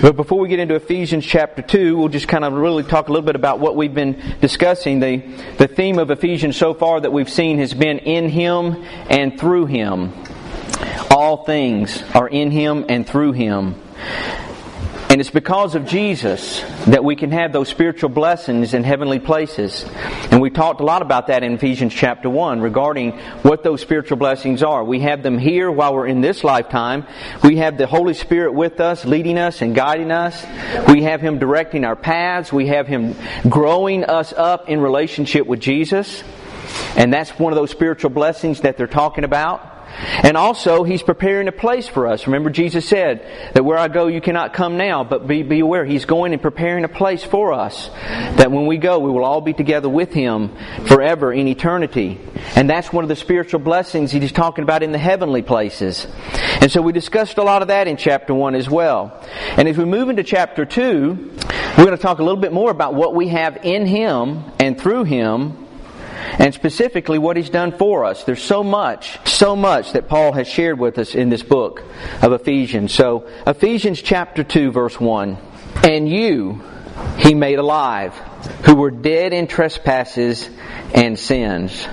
But before we get into Ephesians chapter 2, we'll just kind of really talk a little bit about what we've been discussing. The theme of Ephesians so far that we've seen has been in Him and through Him. All things are in Him and through Him. And it's because of Jesus that we can have those spiritual blessings in heavenly places. And we talked a lot about that in Ephesians chapter 1 regarding what those spiritual blessings are. We have them here while we're in this lifetime. We have the Holy Spirit with us, leading us and guiding us. We have Him directing our paths. We have Him growing us up in relationship with Jesus. And that's one of those spiritual blessings that they're talking about. And also, He's preparing a place for us. Remember, Jesus said that where I go, you cannot come now, but be aware, He's going and preparing a place for us. That when we go, we will all be together with Him forever in eternity. And that's one of the spiritual blessings He's talking about in the heavenly places. And so we discussed a lot of that in chapter 1 as well. And as we move into chapter 2, we're going to talk a little bit more about what we have in Him and through Him, and specifically what He's done for us. There's so much that Paul has shared with us in this book of Ephesians. So, Ephesians chapter 2 verse 1. And you He made alive, who were dead in trespasses and sins.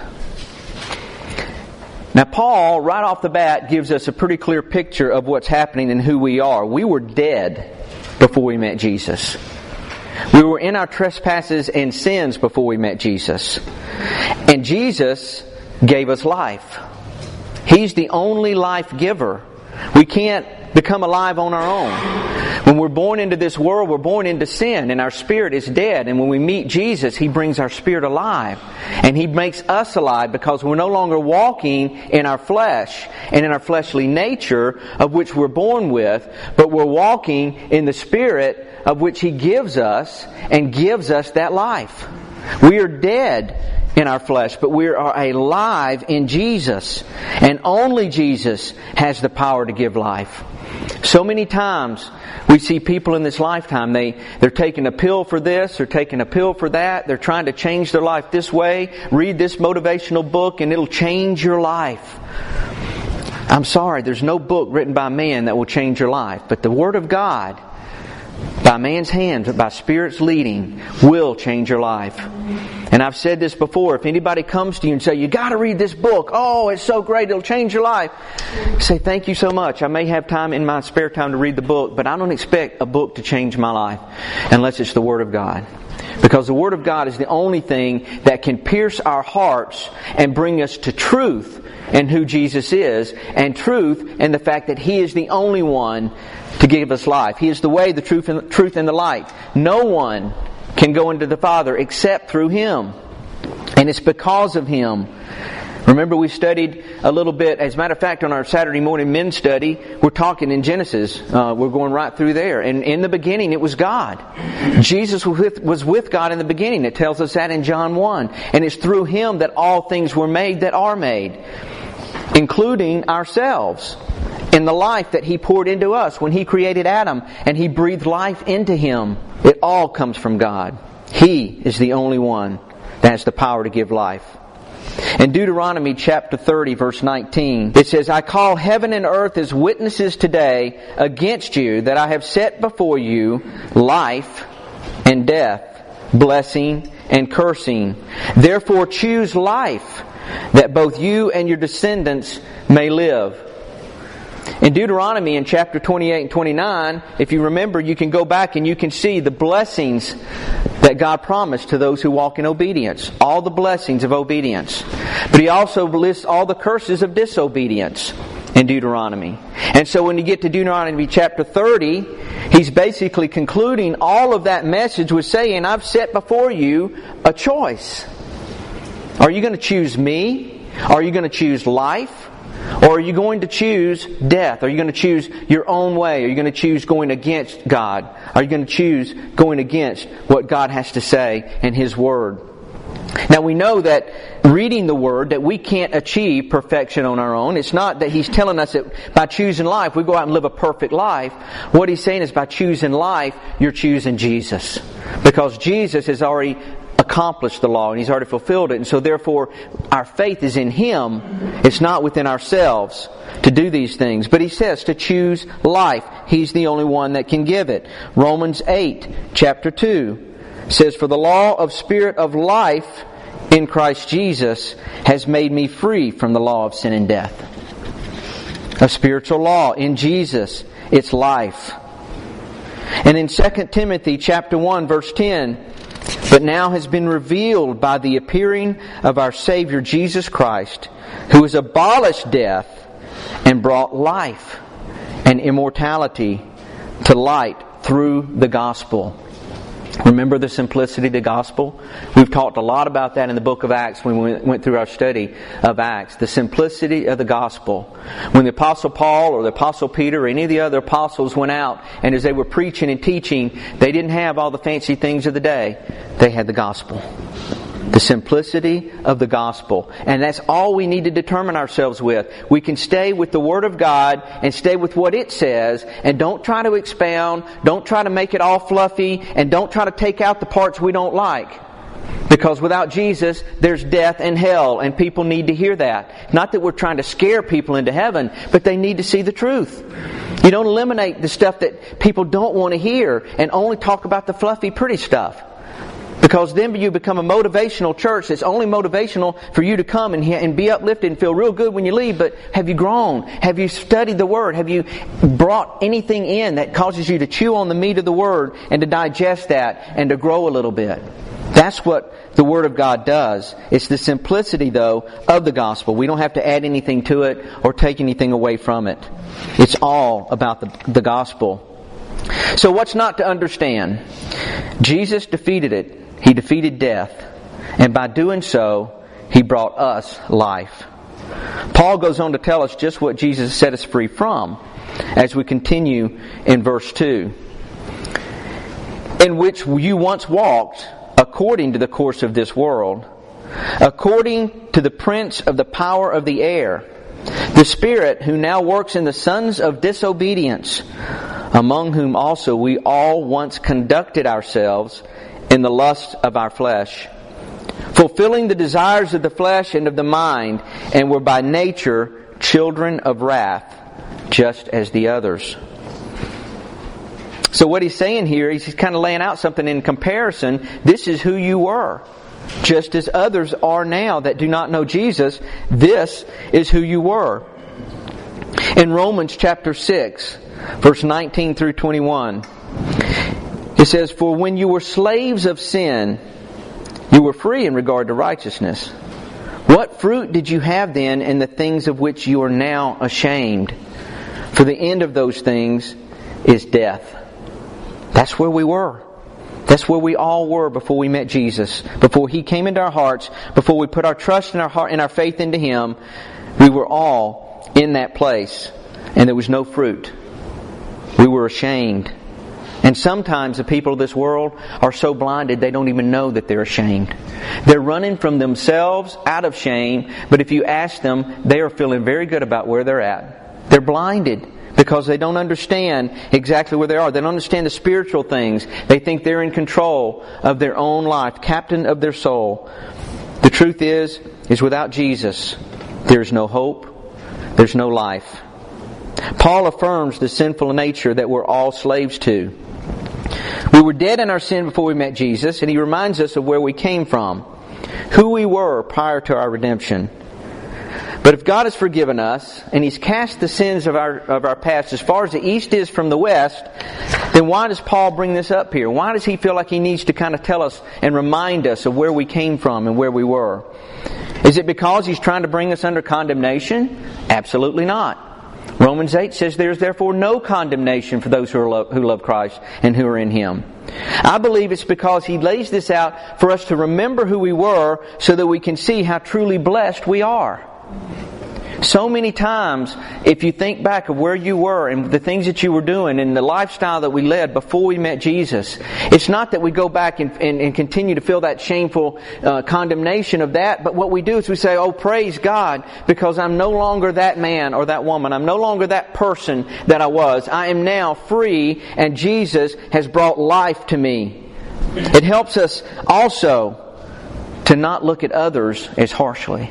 Now Paul, right off the bat, gives us a pretty clear picture of what's happening and who we are. We were dead before we met Jesus. We were in our trespasses and sins before we met Jesus. And Jesus gave us life. He's the only life giver. We can't become alive on our own. When we're born into this world, we're born into sin, and our spirit is dead. And when we meet Jesus, He brings our spirit alive. And He makes us alive because we're no longer walking in our flesh and in our fleshly nature of which we're born with, but we're walking in the Spirit of which He gives us and gives us that life. We are dead in our flesh, but we are alive in Jesus. And only Jesus has the power to give life. So many times we see people in this lifetime, they're taking a pill for this, they're taking a pill for that, they're trying to change their life this way, read this motivational book and it'll change your life. I'm sorry, there's no book written by man that will change your life, but the Word of God, by man's hands, by Spirit's leading, will change your life. And I've said this before, if anybody comes to you and say, you got to read this book, oh, it's so great, it'll change your life, say, thank you so much. I may have time in my spare time to read the book, but I don't expect a book to change my life unless it's the Word of God. Because the Word of God is the only thing that can pierce our hearts and bring us to truth and who Jesus is, and truth and the fact that He is the only one to give us life. He is the way, the truth, and the light. No one can go into the Father except through Him. And it's because of Him. Remember, we studied a little bit, as a matter of fact, on our Saturday morning men's study, we're talking in Genesis. We're going right through there. And in the beginning, it was God. Jesus was with God in the beginning. It tells us that in John 1. And it's through Him that all things were made that are made, including ourselves. And the life that He poured into us when He created Adam and He breathed life into him. It all comes from God. He is the only one that has the power to give life. In Deuteronomy chapter 30 verse 19, it says, I call heaven and earth as witnesses today against you that I have set before you life and death, blessing and cursing. Therefore choose life, that both you and your descendants may live. In Deuteronomy in chapter 28 and 29, if you remember, you can go back and you can see the blessings that God promised to those who walk in obedience. All the blessings of obedience. But He also lists all the curses of disobedience in Deuteronomy. And so when you get to Deuteronomy chapter 30, He's basically concluding all of that message with saying, I've set before you a choice. Are you going to choose me? Are you going to choose life? Or are you going to choose death? Are you going to choose your own way? Are you going to choose going against God? Are you going to choose going against what God has to say in His Word? Now we know that reading the Word, that we can't achieve perfection on our own. It's not that He's telling us that by choosing life, we go out and live a perfect life. What He's saying is by choosing life, you're choosing Jesus. Because Jesus has already accomplished the law and He's already fulfilled it. And so therefore our faith is in Him. It's not within ourselves to do these things. But He says to choose life. He's the only one that can give it. Romans 8, chapter 2 says, "For the law of Spirit of life in Christ Jesus has made me free from the law of sin and death." A spiritual law in Jesus, it's life. And in 2 Timothy chapter 1 verse 10, "But now has been revealed by the appearing of our Savior Jesus Christ, who has abolished death and brought life and immortality to light through the gospel." Remember the simplicity of the gospel? We've talked a lot about that in the book of Acts when we went through our study of Acts. The simplicity of the gospel. When the Apostle Paul or the Apostle Peter or any of the other apostles went out and as they were preaching and teaching, they didn't have all the fancy things of the day. They had the gospel. The simplicity of the gospel. And that's all we need to determine ourselves with. We can stay with the Word of God and stay with what it says, and don't try to expound, don't try to make it all fluffy, and don't try to take out the parts we don't like. Because without Jesus, there's death and hell, and people need to hear that. Not that we're trying to scare people into heaven, but they need to see the truth. You don't eliminate the stuff that people don't want to hear and only talk about the fluffy, pretty stuff. Because then you become a motivational church that's only motivational for you to come and be uplifted and feel real good when you leave. But have you grown? Have you studied the Word? Have you brought anything in that causes you to chew on the meat of the Word and to digest that and to grow a little bit? That's what the Word of God does. It's the simplicity, though, of the gospel. We don't have to add anything to it or take anything away from it. It's all about the gospel. So what's not to understand? Jesus defeated it. He defeated death, and by doing so, He brought us life. Paul goes on to tell us just what Jesus set us free from as we continue in verse 2. "In which you once walked according to the course of this world, according to the prince of the power of the air, the Spirit who now works in the sons of disobedience, among whom also we all once conducted ourselves in the lust of our flesh, fulfilling the desires of the flesh and of the mind, and were by nature children of wrath, just as the others." So what he's saying here, he's kind of laying out something in comparison. This is who you were. Just as others are now that do not know Jesus, this is who you were. In Romans chapter 6, verse 19 through 21, it says, "For when you were slaves of sin, you were free in regard to righteousness. What fruit did you have then in the things of which you are now ashamed? For the end of those things is death." That's where we were. That's where we all were before we met Jesus. Before He came into our hearts, before we put our trust in our heart and our faith into Him, we were all in that place. And there was no fruit. We were ashamed. And sometimes the people of this world are so blinded they don't even know that they're ashamed. They're running from themselves out of shame, but if you ask them, they are feeling very good about where they're at. They're blinded because they don't understand exactly where they are. They don't understand the spiritual things. They think they're in control of their own life, captain of their soul. The truth is without Jesus, there's no hope, there's no life. Paul affirms the sinful nature that we're all slaves to. We were dead in our sin before we met Jesus, and He reminds us of where we came from, who we were prior to our redemption. But if God has forgiven us, and He's cast the sins of our past as far as the east is from the west, then why does Paul bring this up here? Why does he feel like he needs to kind of tell us and remind us of where we came from and where we were? Is it because he's trying to bring us under condemnation? Absolutely not. Romans 8 says, "There is therefore no condemnation for those who love Christ and who are in Him." I believe it's because he lays this out for us to remember who we were so that we can see how truly blessed we are. So many times, if you think back of where you were and the things that you were doing and the lifestyle that we led before we met Jesus, it's not that we go back and continue to feel that shameful condemnation of that, but what we do is we say, "Oh, praise God, because I'm no longer that man or that woman. I'm no longer that person that I was. I am now free, and Jesus has brought life to me." It helps us also to not look at others as harshly.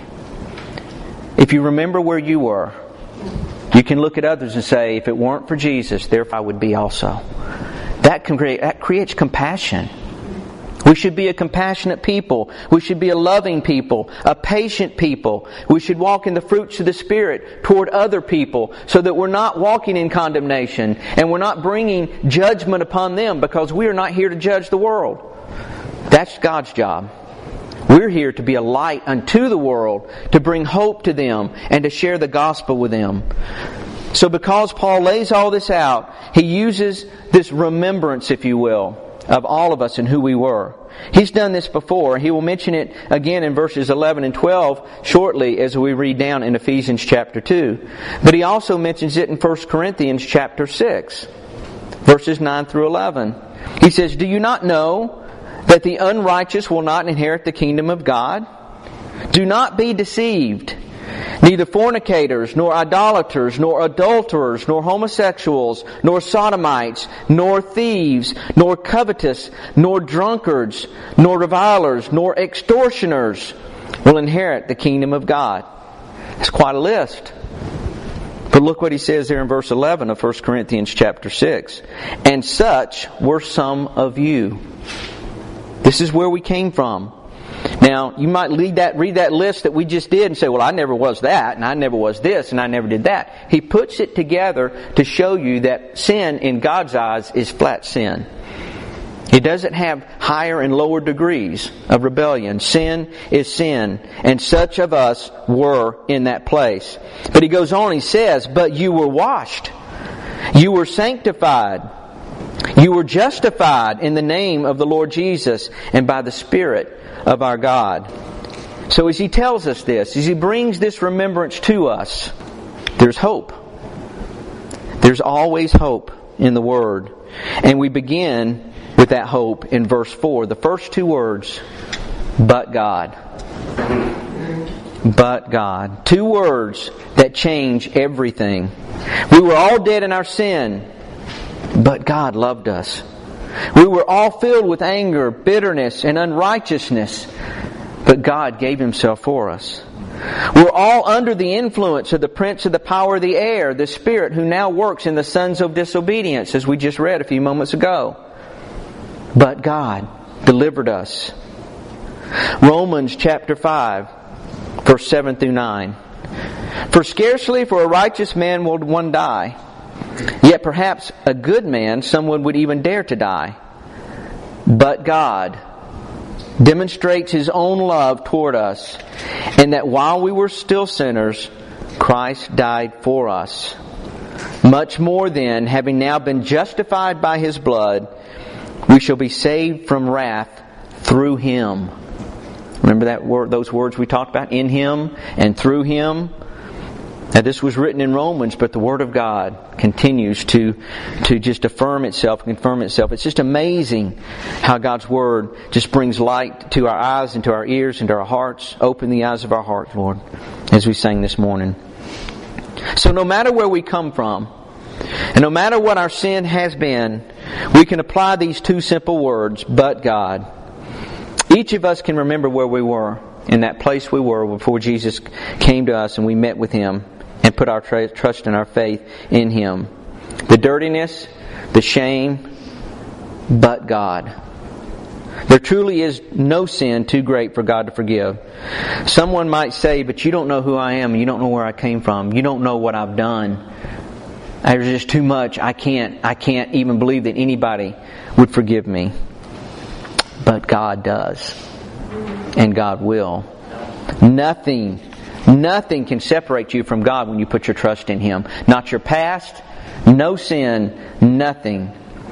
If you remember where you were, you can look at others and say, if it weren't for Jesus, there I would be also. That creates compassion. We should be a compassionate people. We should be a loving people, a patient people. We should walk in the fruits of the Spirit toward other people so that we're not walking in condemnation and we're not bringing judgment upon them, because we are not here to judge the world. That's God's job. We're here to be a light unto the world, to bring hope to them and to share the gospel with them. So because Paul lays all this out, he uses this remembrance, if you will, of all of us and who we were. He's done this before. He will mention it again in verses 11 and 12 shortly as we read down in Ephesians chapter 2. But he also mentions it in 1 Corinthians chapter 6, verses 9 through 11. He says, "Do you not know that the unrighteous will not inherit the kingdom of God? Do not be deceived. Neither fornicators, nor idolaters, nor adulterers, nor homosexuals, nor sodomites, nor thieves, nor covetous, nor drunkards, nor revilers, nor extortioners will inherit the kingdom of God." That's quite a list. But look what he says there in verse 11 of 1 Corinthians chapter 6. "And such were some of you." This is where we came from. Now, you might read that list that we just did and say, well, I never was that, and I never was this, and I never did that. He puts it together to show you that sin in God's eyes is flat sin. It doesn't have higher and lower degrees of rebellion. Sin is sin, and such of us were in that place. But he goes on, he says, "But you were washed, you were sanctified, you were justified in the name of the Lord Jesus and by the Spirit of our God." So as he tells us this, as he brings this remembrance to us, there's hope. There's always hope in the Word. And we begin with that hope in verse 4. The first two words, "but God." But God. Two words that change everything. We were all dead in our sin, but God loved us. We were all filled with anger, bitterness, and unrighteousness, but God gave Himself for us. We're all under the influence of the prince of the power of the air, the Spirit who now works in the sons of disobedience, as we just read a few moments ago. But God delivered us. Romans chapter 5, verse 7 through 9. "For scarcely for a righteous man will one die. Yet perhaps a good man, someone would even dare to die. But God demonstrates His own love toward us, in that while we were still sinners, Christ died for us. Much more then, having now been justified by His blood, we shall be saved from wrath through Him." Remember that word, those words we talked about? In Him and through Him. Now this was written in Romans, but the Word of God continues to just affirm itself, confirm itself. It's just amazing how God's Word just brings light to our eyes and to our ears and to our hearts. Open the eyes of our hearts, Lord, as we sang this morning. So no matter where we come from, and no matter what our sin has been, we can apply these two simple words, but God. Each of us can remember where we were, in that place we were before Jesus came to us and we met with Him and put our trust and our faith in Him. The dirtiness, the shame, but God. There truly is no sin too great for God to forgive. Someone might say, but you don't know who I am, you don't know where I came from, you don't know what I've done. There's just too much. I can't even believe that anybody would forgive me. But God does. And God will. Nothing can separate you from God when you put your trust in Him. Not your past, no sin, nothing.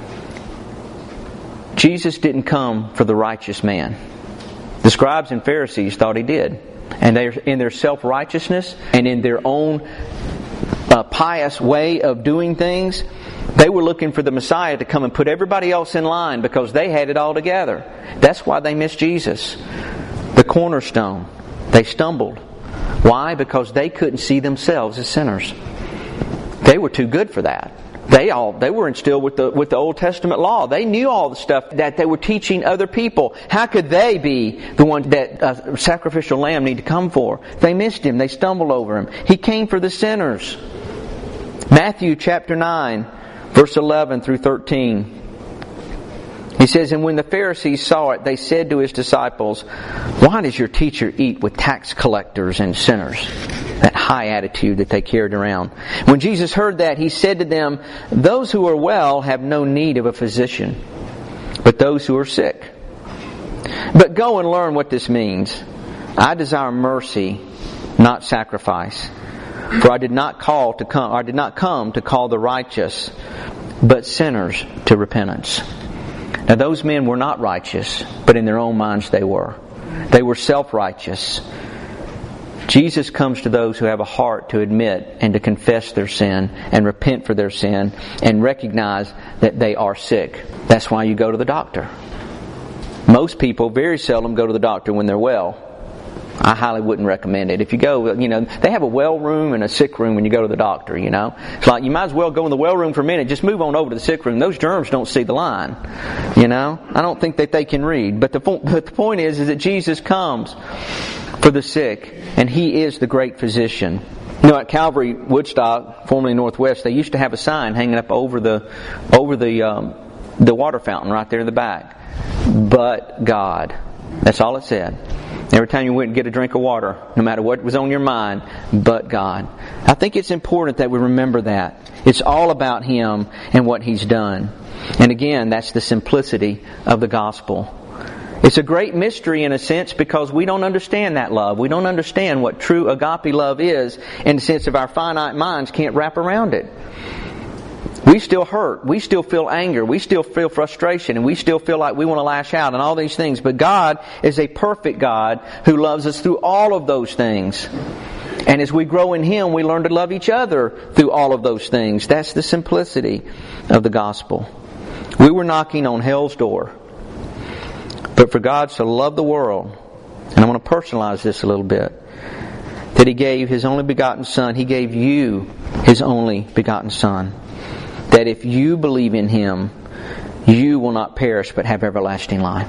Jesus didn't come for the righteous man. The scribes and Pharisees thought He did. And they, in their self-righteousness and in their own pious way of doing things, they were looking for the Messiah to come and put everybody else in line because they had it all together. That's why they missed Jesus. The cornerstone. They stumbled. Why? Because they couldn't see themselves as sinners. They were too good for that. They were instilled with the Old Testament law. They knew all the stuff that they were teaching other people. How could they be the one that a sacrificial lamb need to come for? They missed Him. They stumbled over Him. He came for the sinners. Matthew chapter 9, verse 11 through 13. He says, "And when the Pharisees saw it, they said to His disciples, 'Why does your teacher eat with tax collectors and sinners?'" That high attitude that they carried around. When Jesus heard that, He said to them, "Those who are well have no need of a physician, but those who are sick. But go and learn what this means. I desire mercy, not sacrifice. For I did not come to call the righteous, but sinners to repentance." Now those men were not righteous, but in their own minds they were. They were self-righteous. Jesus comes to those who have a heart to admit and to confess their sin and repent for their sin and recognize that they are sick. That's why you go to the doctor. Most people very seldom go to the doctor when they're well. I highly wouldn't recommend it. If you go, they have a well room and a sick room when you go to the doctor, It's like you might as well go in the well room for a minute, just move on over to the sick room. Those germs don't see the line, I don't think that they can read. But the point is that Jesus comes for the sick, and He is the great physician. At Calvary Woodstock, formerly Northwest, they used to have a sign hanging up over the water fountain right there in the back. But God. That's all it said. Every time you went and get a drink of water, no matter what was on your mind, but God. I think it's important that we remember that. It's all about Him and what He's done. And again, that's the simplicity of the gospel. It's a great mystery in a sense because we don't understand that love. We don't understand what true agape love is in the sense of our finite minds can't wrap around it. We still hurt. We still feel anger. We still feel frustration. And we still feel like we want to lash out and all these things. But God is a perfect God who loves us through all of those things. And as we grow in Him, we learn to love each other through all of those things. That's the simplicity of the gospel. We were knocking on hell's door. But for God so loved the world, and I want to personalize this a little bit, that He gave His only begotten Son. He gave you His only begotten Son. That if you believe in Him, you will not perish but have everlasting life.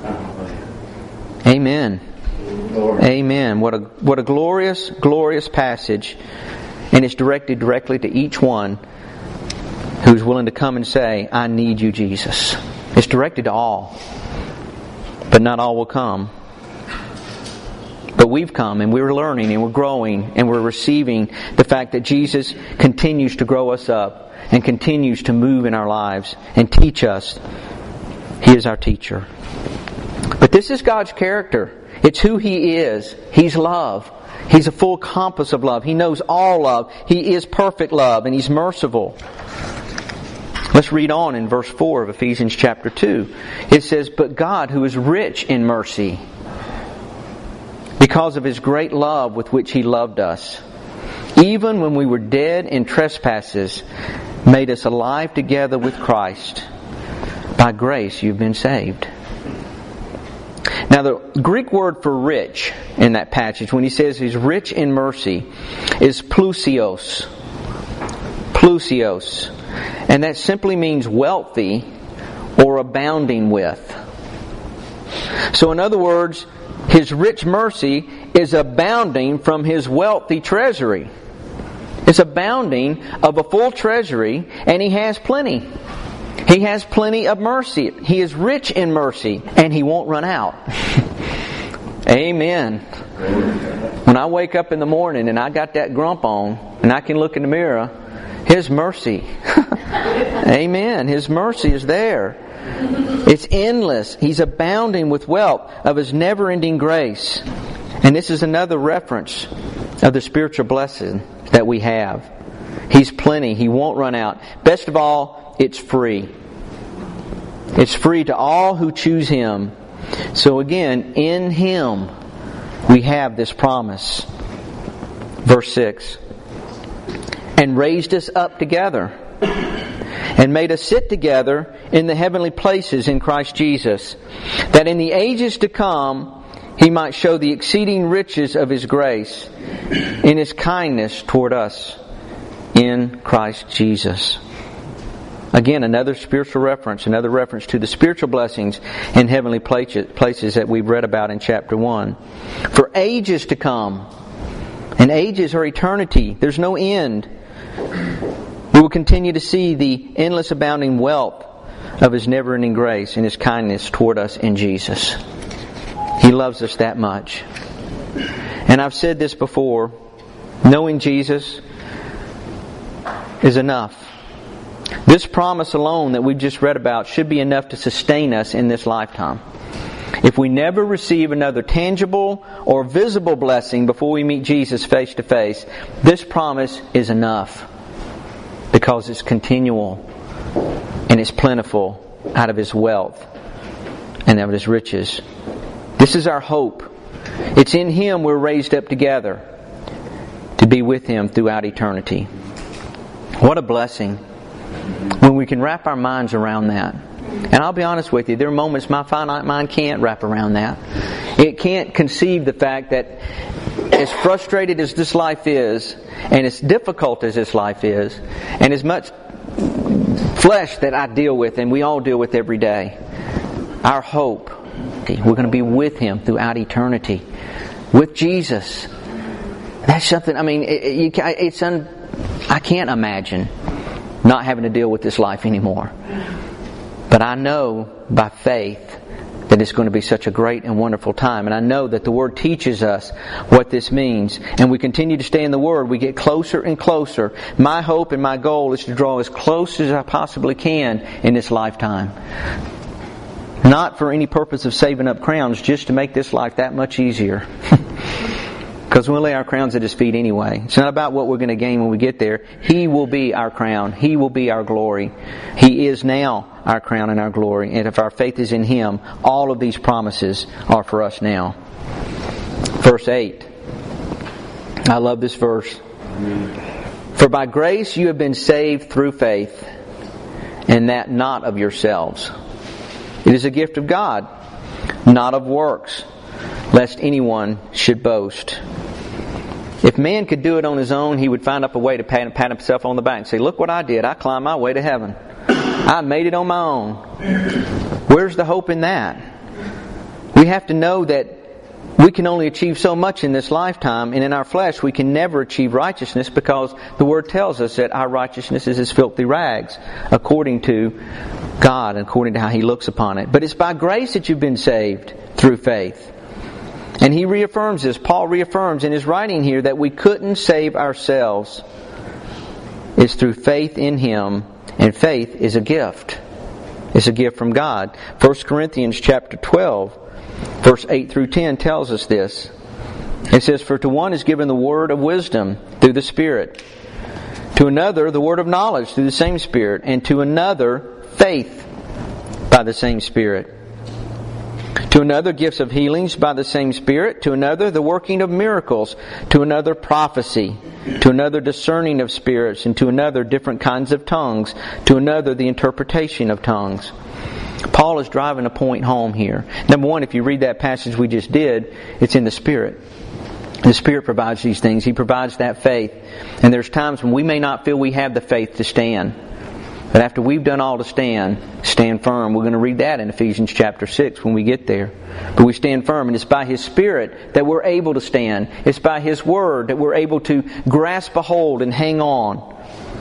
Amen. Amen. What a glorious, glorious passage. And it's directed directly to each one who's willing to come and say, "I need you, Jesus." It's directed to all. But not all will come. But we've come and we're learning and we're growing and we're receiving the fact that Jesus continues to grow us up and continues to move in our lives and teach us. He is our teacher. But this is God's character. It's who He is. He's love. He's a full compass of love. He knows all love. He is perfect love and He's merciful. Let's read on in verse 4 of Ephesians chapter 2. It says, "But God, who is rich in mercy, because of His great love with which He loved us, even when we were dead in trespasses, made us alive together with Christ. By grace you've been saved." Now the Greek word for rich in that passage, when he says He's rich in mercy, is plusios. Plusios. And that simply means wealthy or abounding with. So in other words, His rich mercy is abounding from His wealthy treasury. It's abounding of a full treasury, and He has plenty. He has plenty of mercy. He is rich in mercy, and He won't run out. Amen. When I wake up in the morning and I got that grump on, and I can look in the mirror, His mercy. Amen. His mercy is there. It's endless. He's abounding with wealth of His never-ending grace. And this is another reference of the spiritual blessing that we have. He's plenty. He won't run out. Best of all, it's free. It's free to all who choose Him. So again, in Him we have this promise. Verse 6. "And raised us up together, and made us sit together in the heavenly places in Christ Jesus, that in the ages to come He might show the exceeding riches of His grace in His kindness toward us in Christ Jesus." Again, another spiritual reference, another reference to the spiritual blessings in heavenly places that we've read about in chapter 1. For ages to come, and ages are eternity, there's no end, we will continue to see the endless abounding wealth of His never-ending grace and His kindness toward us in Jesus. He loves us that much. And I've said this before, knowing Jesus is enough. This promise alone that we've just read about should be enough to sustain us in this lifetime. If we never receive another tangible or visible blessing before we meet Jesus face to face, this promise is enough, because it's continual and it's plentiful out of His wealth and out of His riches. This is our hope. It's in Him we're raised up together to be with Him throughout eternity. What a blessing when we can wrap our minds around that. And I'll be honest with you, there are moments my finite mind can't wrap around that. It can't conceive the fact that as frustrated as this life is, and as difficult as this life is, and as much flesh that I deal with, and we all deal with every day, our hope, we're going to be with Him throughout eternity. With Jesus. That's something, I mean, I can't imagine not having to deal with this life anymore. But I know by faith that it's going to be such a great and wonderful time. And I know that the Word teaches us what this means. And we continue to stay in the Word. We get closer and closer. My hope and my goal is to draw as close as I possibly can in this lifetime. Not for any purpose of saving up crowns, just to make this life that much easier. Because we'll lay our crowns at His feet anyway. It's not about what we're going to gain when we get there. He will be our crown. He will be our glory. He is now our crown and our glory. And if our faith is in Him, all of these promises are for us now. Verse 8. I love this verse. For by grace you have been saved through faith, and that not of yourselves. It is a gift of God, not of works, lest anyone should boast. If man could do it on his own, he would find up a way to pat himself on the back and say, look what I did. I climbed my way to heaven. I made it on my own. Where's the hope in that? We have to know that we can only achieve so much in this lifetime, and in our flesh we can never achieve righteousness, because the Word tells us that our righteousness is as filthy rags according to God and according to how He looks upon it. But it's by grace that you've been saved through faith. And he reaffirms this. Paul reaffirms in his writing here that we couldn't save ourselves. It's through faith in Him, and faith is a gift. It's a gift from God. 1 Corinthians chapter 12, verse 8 through 10 tells us this. It says, for to one is given the word of wisdom through the Spirit, to another the word of knowledge through the same Spirit, and to another faith by the same Spirit. To another gifts of healings by the same Spirit, to another the working of miracles, to another prophecy, to another discerning of spirits, and to another different kinds of tongues, to another the interpretation of tongues. Paul is driving a point home here. Number one, if you read that passage we just did, it's in the Spirit. The Spirit provides these things. He provides that faith. And there's times when we may not feel we have the faith to stand. But after we've done all to stand firm. We're going to read that in Ephesians chapter 6 when we get there. But we stand firm, and it's by His Spirit that we're able to stand. It's by His Word that we're able to grasp a hold and hang on.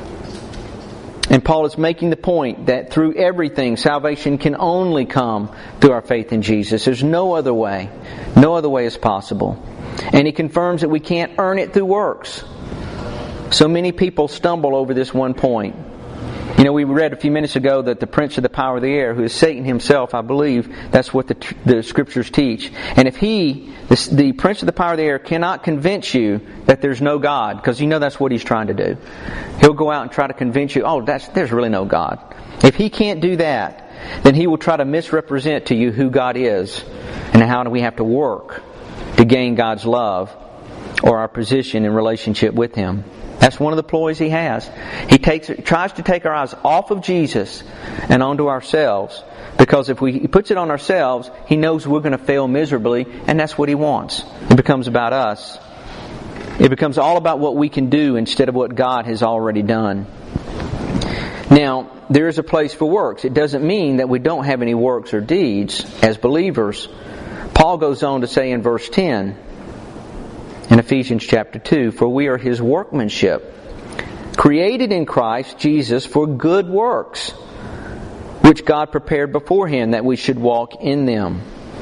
And Paul is making the point that through everything, salvation can only come through our faith in Jesus. There's no other way. No other way is possible. And he confirms that we can't earn it through works. So many people stumble over this one point. You know, we read a few minutes ago that the prince of the power of the air, who is Satan himself, I believe, that's what the Scriptures teach. And if he, the prince of the power of the air, cannot convince you that there's no God, because you know that's what he's trying to do. He'll go out and try to convince you, there's really no God. If he can't do that, then he will try to misrepresent to you who God is and how do we have to work to gain God's love or our position in relationship with Him. That's one of the ploys he has. He tries to take our eyes off of Jesus and onto ourselves, because if he puts it on ourselves, he knows we're going to fail miserably, and that's what he wants. It becomes about us. It becomes all about what we can do instead of what God has already done. Now, there is a place for works. It doesn't mean that we don't have any works or deeds as believers. Paul goes on to say in verse 10, in Ephesians chapter 2, "For we are His workmanship, created in Christ Jesus for good works, which God prepared beforehand that we should walk in them."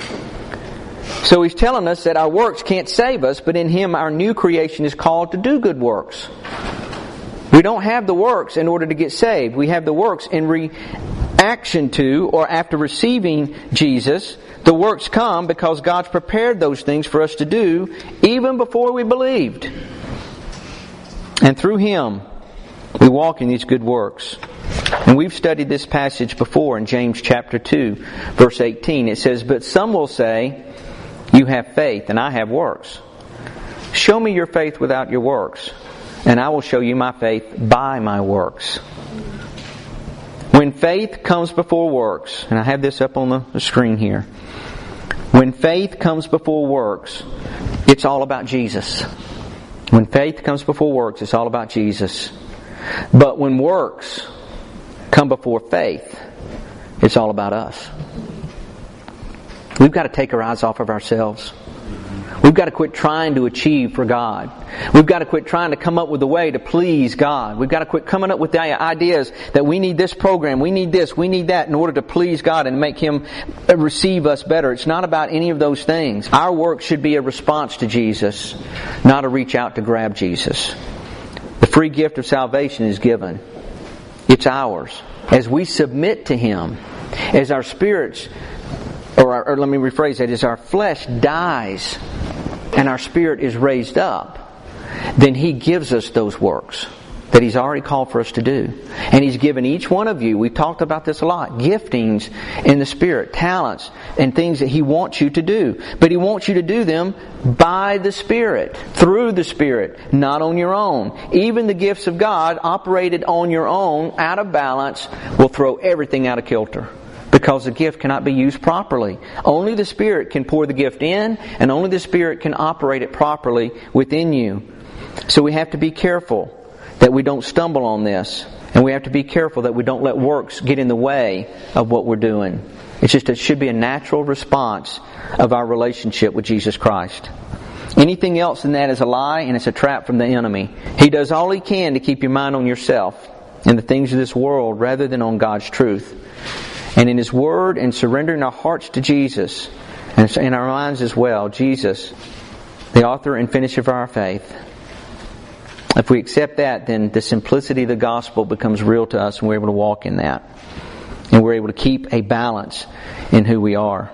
So he's telling us that our works can't save us, but in Him our new creation is called to do good works. We don't have the works in order to get saved. We have the works in reaction to, or after receiving Jesus. The works come because God's prepared those things for us to do even before we believed. And through Him, we walk in these good works. And we've studied this passage before in James chapter 2, verse 18. It says, "But some will say, 'You have faith, and I have works. Show me your faith without your works, and I will show you my faith by my works.'" When faith comes before works, and I have this up on the screen here. When faith comes before works, it's all about Jesus. When faith comes before works, it's all about Jesus. But when works come before faith, it's all about us. We've got to take our eyes off of ourselves. We've got to quit trying to achieve for God. We've got to quit trying to come up with a way to please God. We've got to quit coming up with the ideas that we need this program, we need this, we need that in order to please God and make Him receive us better. It's not about any of those things. Our work should be a response to Jesus, not a reach out to grab Jesus. The free gift of salvation is given. It's ours. As we submit to Him, as our spirits, or let me rephrase that, as our flesh dies and our spirit is raised up, then He gives us those works that He's already called for us to do. And He's given each one of you, we've talked about this a lot, giftings in the Spirit, talents, and things that He wants you to do. But He wants you to do them by the Spirit, through the Spirit, not on your own. Even the gifts of God operated on your own, out of balance, will throw everything out of kilter. Because the gift cannot be used properly. Only the Spirit can pour the gift in, and only the Spirit can operate it properly within you. So we have to be careful that we don't stumble on this. And we have to be careful that we don't let works get in the way of what we're doing. It should be a natural response of our relationship with Jesus Christ. Anything else than that is a lie, and it's a trap from the enemy. He does all he can to keep your mind on yourself and the things of this world rather than on God's truth. And in His Word and surrendering our hearts to Jesus, and in our minds as well, Jesus, the author and finisher of our faith. If we accept that, then the simplicity of the gospel becomes real to us, and we're able to walk in that. And we're able to keep a balance in who we are.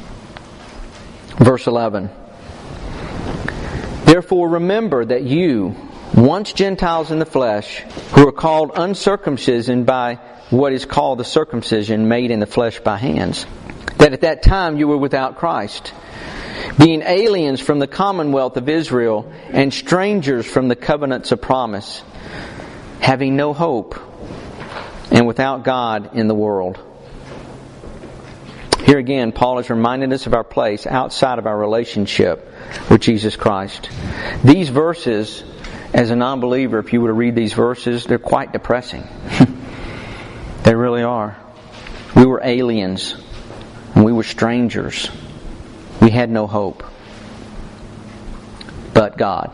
Verse 11. "Therefore remember that you, once Gentiles in the flesh, who are called uncircumcision by what is called the circumcision made in the flesh by hands, that at that time you were without Christ, being aliens from the commonwealth of Israel and strangers from the covenants of promise, having no hope and without God in the world." Here again, Paul is reminding us of our place outside of our relationship with Jesus Christ. These verses, as a non-believer, if you were to read these verses, they're quite depressing. They really are. We were aliens, and we were strangers. We had no hope. But God.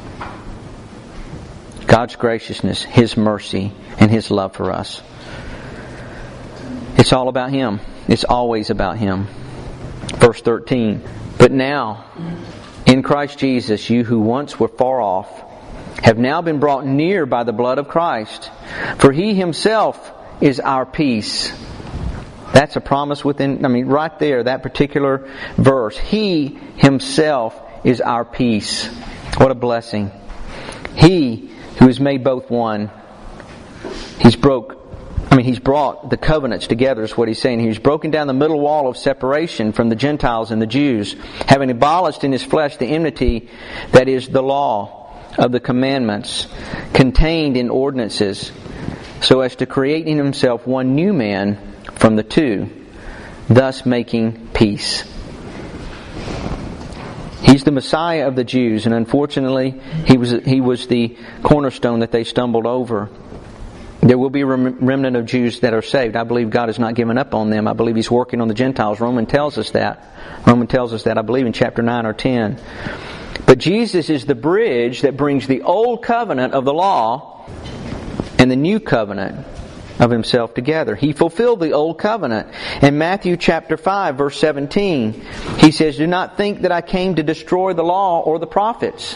God's graciousness, His mercy, and His love for us. It's all about Him. It's always about Him. Verse 13. "But now, in Christ Jesus, you who once were far off, have now been brought near by the blood of Christ. For He Himself is our peace." That's a promise right there, that particular verse. He Himself is our peace. What a blessing. He who has made both one. He's brought the covenants together is what He's saying. He's broken down the middle wall of separation from the Gentiles and the Jews, having abolished in His flesh the enmity that is the law of the commandments contained in ordinances, so as to create in Himself one new man from the two, thus making peace. He's the Messiah of the Jews, and unfortunately, He was the cornerstone that they stumbled over. There will be a remnant of Jews that are saved. I believe God has not given up on them. I believe He's working on the Gentiles. Romans tells us that, I believe, in chapter 9 or 10. But Jesus is the bridge that brings the old covenant of the law and the new covenant of Himself together. He fulfilled the old covenant. In Matthew chapter 5, verse 17, He says, "Do not think that I came to destroy the law or the prophets.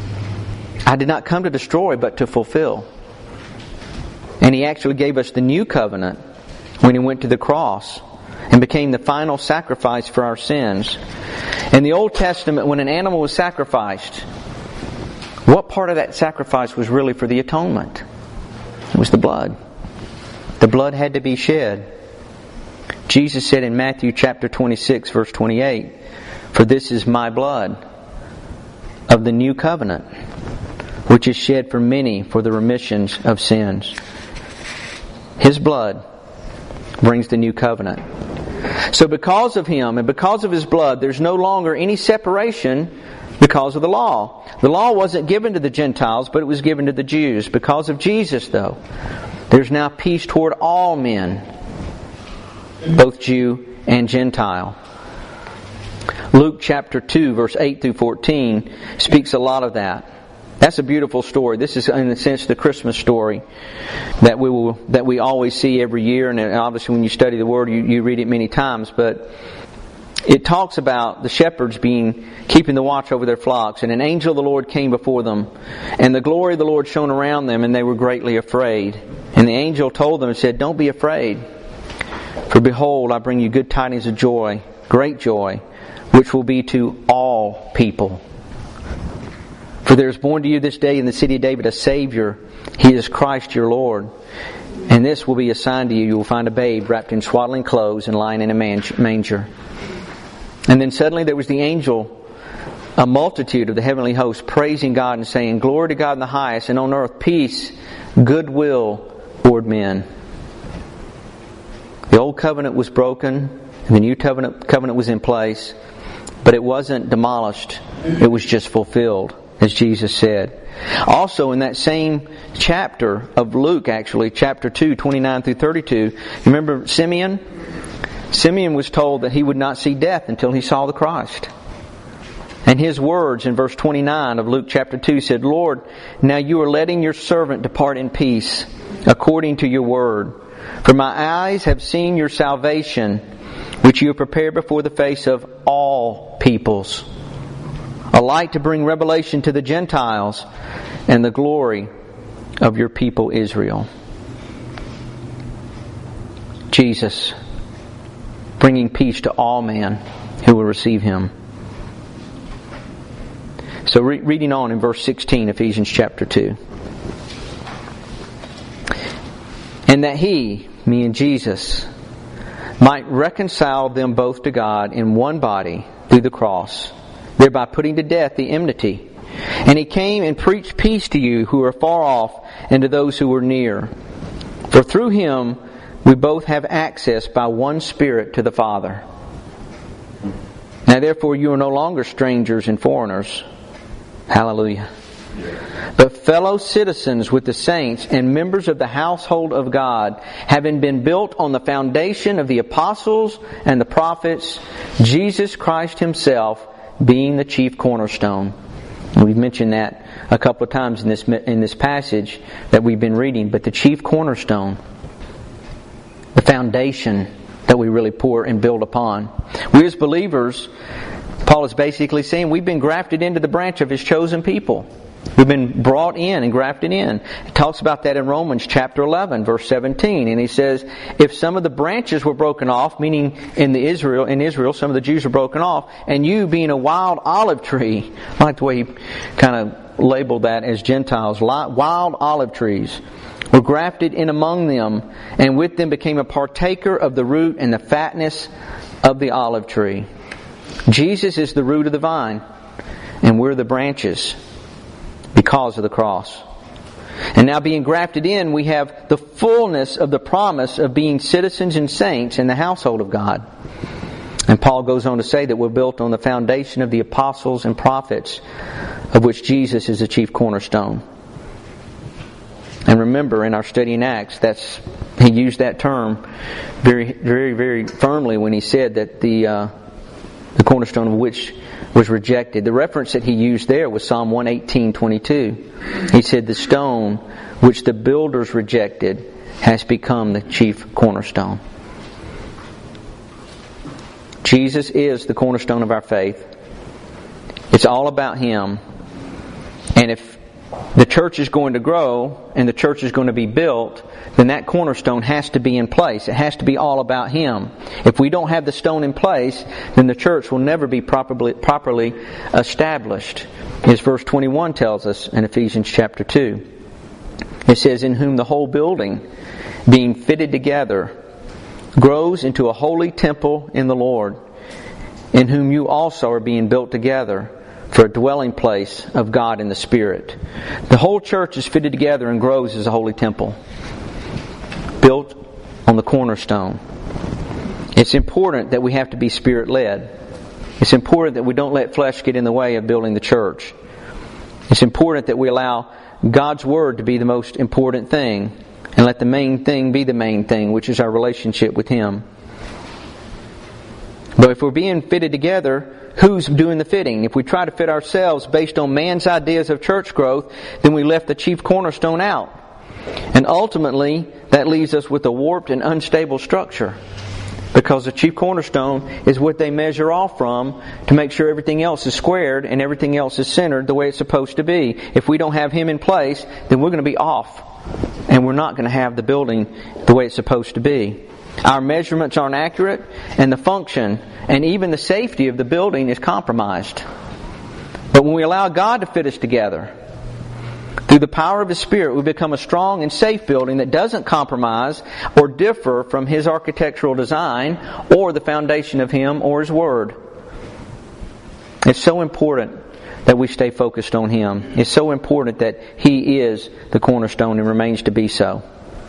I did not come to destroy, but to fulfill." And He actually gave us the new covenant when He went to the cross and became the final sacrifice for our sins. In the Old Testament, when an animal was sacrificed, what part of that sacrifice was really for the atonement? It was the blood. The blood had to be shed. Jesus said in Matthew chapter 26, verse 28, "For this is my blood of the new covenant, which is shed for many for the remissions of sins." His blood brings the new covenant. So because of Him and because of His blood, there's no longer any separation because of the law. The law wasn't given to the Gentiles, but it was given to the Jews. Because of Jesus, though, there's now peace toward all men, both Jew and Gentile. Luke chapter 2, verse 8 through 14 speaks a lot of that. That's a beautiful story. This is, in a sense, the Christmas story that we always see every year. And obviously, when you study the Word, you read it many times. But it talks about the shepherds keeping the watch over their flocks, and an angel of the Lord came before them, and the glory of the Lord shone around them, and they were greatly afraid. And the angel told them and said, "Don't be afraid, for behold, I bring you good tidings of joy, great joy, which will be to all people. For there is born to you this day in the city of David a Savior. He is Christ your Lord. And this will be a sign to you. You will find a babe wrapped in swaddling clothes and lying in a manger." And then suddenly there was the angel, a multitude of the heavenly hosts, praising God and saying, "Glory to God in the highest, and on earth peace, goodwill toward men." The old covenant was broken, and the new covenant was in place, but it wasn't demolished. It was just fulfilled, as Jesus said. Also in that same chapter of Luke, actually, chapter 2, 29 through 32, remember Simeon? Simeon was told that he would not see death until he saw the Christ. And his words in verse 29 of Luke chapter 2 said, "Lord, now you are letting your servant depart in peace, according to your word. For my eyes have seen your salvation, which you have prepared before the face of all peoples, a light to bring revelation to the Gentiles, and the glory of your people Israel." Jesus, bringing peace to all men who will receive Him. So reading on in verse 16, Ephesians chapter 2. "And that He," meaning Jesus, "might reconcile them both to God in one body through the cross, thereby putting to death the enmity. And He came and preached peace to you who are far off, and to those who are near. For through Him we both have access by one Spirit to the Father. Now therefore you are no longer strangers and foreigners." Hallelujah. "But fellow citizens with the saints and members of the household of God, having been built on the foundation of the apostles and the prophets, Jesus Christ Himself being the chief cornerstone." And we've mentioned that a couple of times in this passage that we've been reading. But the chief cornerstone, the foundation that we really pour and build upon. We as believers, Paul is basically saying, we've been grafted into the branch of His chosen people. We've been brought in and grafted in. It talks about that in Romans chapter 11, verse 17. And he says, if some of the branches were broken off, meaning in Israel, some of the Jews were broken off, and you being a wild olive tree, I like the way he kind of labeled that as Gentiles, wild olive trees, were grafted in among them, and with them became a partaker of the root and the fatness of the olive tree. Jesus is the root of the vine, and we're the branches because of the cross. And now being grafted in, we have the fullness of the promise of being citizens and saints in the household of God. And Paul goes on to say that we're built on the foundation of the apostles and prophets, of which Jesus is the chief cornerstone. And remember in our study in Acts, he used that term very, very, very firmly when he said that the cornerstone of which was rejected. The reference that he used there was Psalm 118:22. He said, "The stone which the builders rejected has become the chief cornerstone." Jesus is the cornerstone of our faith. It's all about Him. And if the church is going to grow and the church is going to be built, then that cornerstone has to be in place. It has to be all about Him. If we don't have the stone in place, then the church will never be properly established. As verse 21 tells us in Ephesians chapter 2. It says, "In whom the whole building, being fitted together, grows into a holy temple in the Lord, in whom you also are being built together for a dwelling place of God in the Spirit." The whole church is fitted together and grows as a holy temple, built on the cornerstone. It's important that we have to be Spirit-led. It's important that we don't let flesh get in the way of building the church. It's important that we allow God's Word to be the most important thing, and let the main thing be the main thing, which is our relationship with Him. But if we're being fitted together, who's doing the fitting? If we try to fit ourselves based on man's ideas of church growth, then we left the chief cornerstone out. And ultimately, that leaves us with a warped and unstable structure. Because the chief cornerstone is what they measure off from to make sure everything else is squared and everything else is centered the way it's supposed to be. If we don't have Him in place, then we're going to be off. And we're not going to have the building the way it's supposed to be. Our measurements aren't accurate, and the function and even the safety of the building is compromised. But when we allow God to fit us together, through the power of His Spirit, we become a strong and safe building that doesn't compromise or differ from His architectural design or the foundation of Him or His Word. It's so important that we stay focused on Him. It's so important that He is the cornerstone and remains to be so.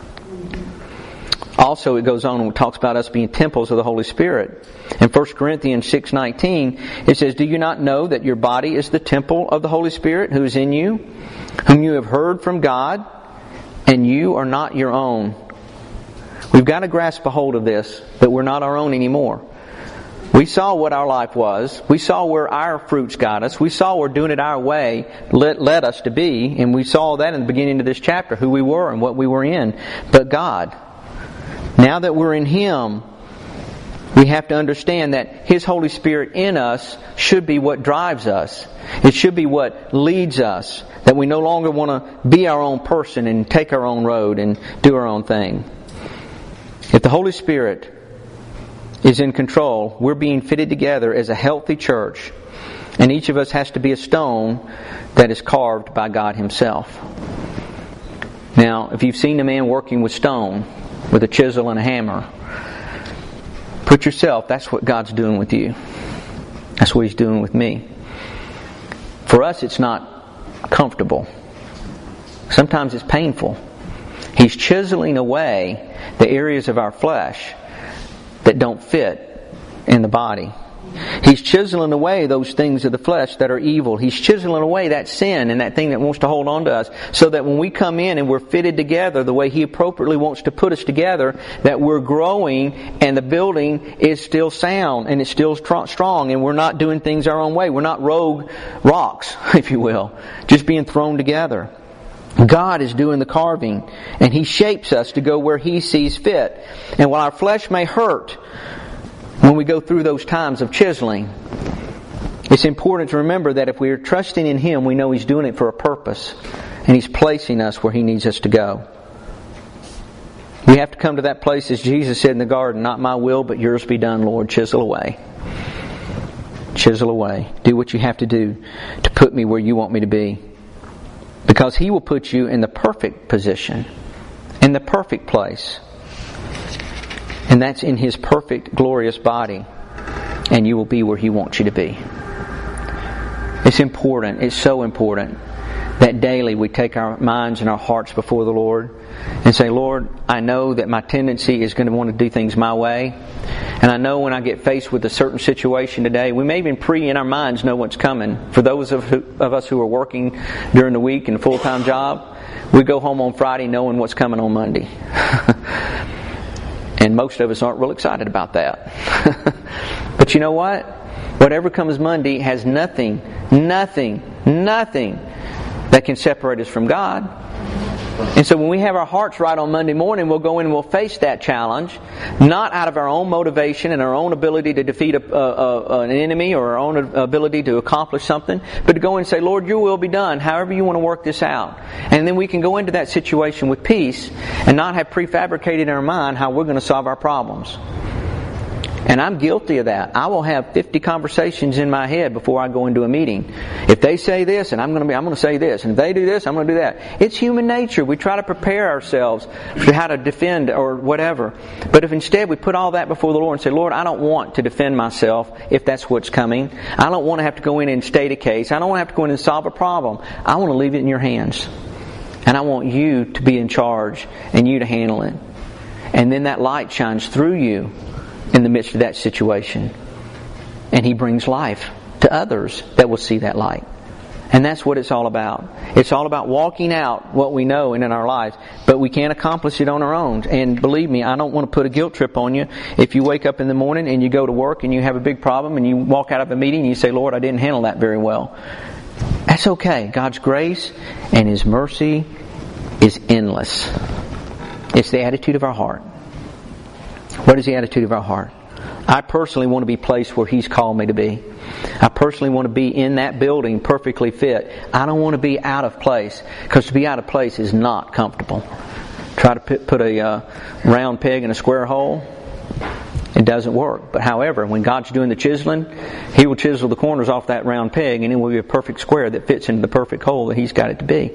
Also, it goes on and talks about us being temples of the Holy Spirit. In 1 Corinthians 6:19, it says, "Do you not know that your body is the temple of the Holy Spirit who is in you, whom you have heard from God, and you are not your own?" We've got to grasp a hold of this, that we're not our own anymore. We saw what our life was. We saw where our fruits got us. We saw where doing it our way led us to be. And we saw that in the beginning of this chapter, who we were and what we were in. But God, now that we're in Him, we have to understand that His Holy Spirit in us should be what drives us. It should be what leads us. That we no longer want to be our own person and take our own road and do our own thing. If the Holy Spirit is in control, we're being fitted together as a healthy church, and each of us has to be a stone that is carved by God Himself. Now, if you've seen a man working with stone, with a chisel and a hammer, put yourself, that's what God's doing with you. That's what He's doing with me. For us, it's not comfortable. Sometimes it's painful. He's chiseling away the areas of our flesh that don't fit in the body. He's chiseling away those things of the flesh that are evil. He's chiseling away that sin and that thing that wants to hold on to us, so that when we come in and we're fitted together the way He appropriately wants to put us together, that we're growing and the building is still sound and it's still strong, and we're not doing things our own way. We're not rogue rocks, if you will, just being thrown together. God is doing the carving, and He shapes us to go where He sees fit. And while our flesh may hurt when we go through those times of chiseling, it's important to remember that if we are trusting in Him, we know He's doing it for a purpose, and He's placing us where He needs us to go. We have to come to that place, as Jesus said in the garden, "Not my will, but yours be done, Lord." Chisel away. Chisel away. Do what you have to do to put me where you want me to be. Because He will put you in the perfect position, in the perfect place. And that's in His perfect, glorious body. And you will be where He wants you to be. It's important, it's so important, that daily we take our minds and our hearts before the Lord and say, "Lord, I know that my tendency is going to want to do things my way. And I know when I get faced with a certain situation today," we may even in our minds know what's coming. For those of us who are working during the week in a full-time job, We go home on Friday knowing what's coming on Monday. And most of us aren't real excited about that. But you know what? Whatever comes Monday has nothing that can separate us from God. And so when we have our hearts right on Monday morning, we'll go in and we'll face that challenge, not out of our own motivation and our own ability to defeat an enemy or our own ability to accomplish something, but to go in and say, Lord, your will be done, however you want to work this out. And then we can go into that situation with peace and not have prefabricated in our mind how we're going to solve our problems. And I'm guilty of that. I will have 50 conversations in my head before I go into a meeting. If they say this, and I'm going to say this. And if they do this, I'm going to do that. It's human nature. We try to prepare ourselves for how to defend or whatever. But if instead we put all that before the Lord and say, Lord, I don't want to defend myself if that's what's coming. I don't want to have to go in and state a case. I don't want to have to go in and solve a problem. I want to leave it in your hands. And I want you to be in charge and you to handle it. And then that light shines through you in the midst of that situation. And He brings life to others that will see that light. And that's what it's all about. It's all about walking out what we know in our lives. But we can't accomplish it on our own. And believe me, I don't want to put a guilt trip on you. If you wake up in the morning and you go to work and you have a big problem and you walk out of a meeting and you say, Lord, I didn't handle that very well. That's okay. God's grace and His mercy is endless. It's the attitude of our heart. What is the attitude of our heart? I personally want to be placed where He's called me to be. I personally want to be in that building perfectly fit. I don't want to be out of place, because to be out of place is not comfortable. Try to put a round peg in a square hole. It doesn't work. But however, when God's doing the chiseling, He will chisel the corners off that round peg and it will be a perfect square that fits into the perfect hole that He's got it to be.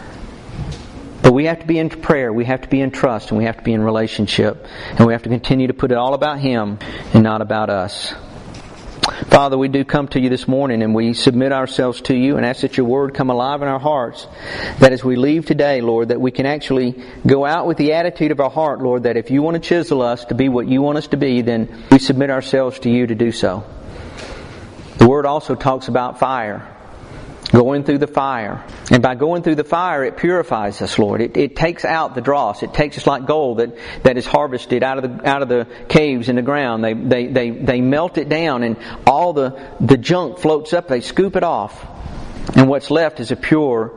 But we have to be in prayer, we have to be in trust, and we have to be in relationship. And we have to continue to put it all about Him and not about us. Father, we do come to You this morning and we submit ourselves to You and ask that Your Word come alive in our hearts. That as we leave today, Lord, that we can actually go out with the attitude of our heart, Lord, that if You want to chisel us to be what You want us to be, then we submit ourselves to You to do so. The Word also talks about fire. Going through the fire. And by going through the fire, it purifies us, Lord. It takes out the dross. It takes us like gold that is harvested out of the caves in the ground. They melt it down and all the junk floats up. They scoop it off. And what's left is a pure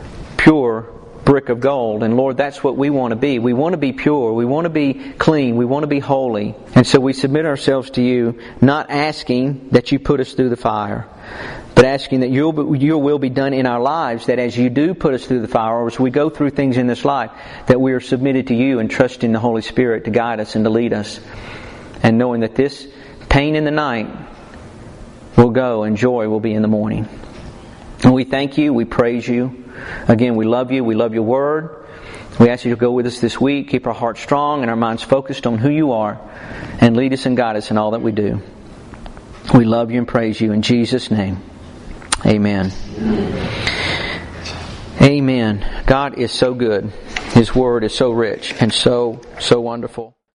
brick of gold. And Lord, that's what we want to be. We want to be pure. We want to be clean. We want to be holy. And so we submit ourselves to You, not asking that You put us through the fire, but asking that Your will be done in our lives, that as You do put us through the fire, or as we go through things in this life, that we are submitted to You and trusting the Holy Spirit to guide us and to lead us. And knowing that this pain in the night will go and joy will be in the morning. And we thank You, we praise You. Again, we love You, we love Your Word. We ask You to go with us this week, keep our hearts strong and our minds focused on who You are, and lead us and guide us in all that we do. We love You and praise You in Jesus' name. Amen. Amen. God is so good. His Word is so rich and so wonderful.